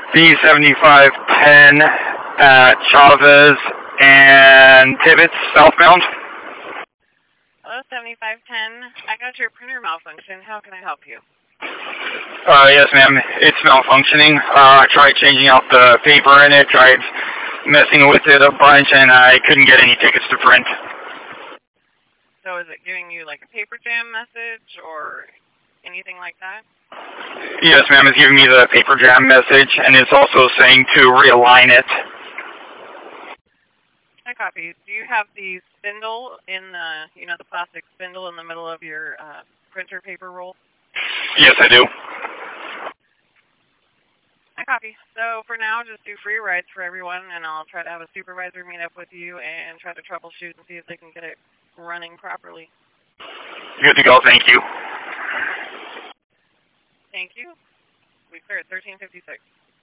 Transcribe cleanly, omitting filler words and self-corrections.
B7510 at Chavez and Tibbetts, southbound. Hello, 7510. I got your printer malfunction. How can I help you? Yes, ma'am. It's malfunctioning. I tried changing out the paper in it, tried messing with it a bunch, and I couldn't get any tickets to print. So is it giving you like a paper jam message or anything like that? Yes, ma'am. It's giving me the paper jam message, and it's also saying to realign it. I copy. Do you have the spindle in the, the plastic spindle in the middle of your printer paper roll? Yes, I do. I copy. So for now, just do free rides for everyone, and I'll try to have a supervisor meet up with you and try to troubleshoot and see if they can get it running properly. Good to go. Thank you. Thank you. We clear at 1356.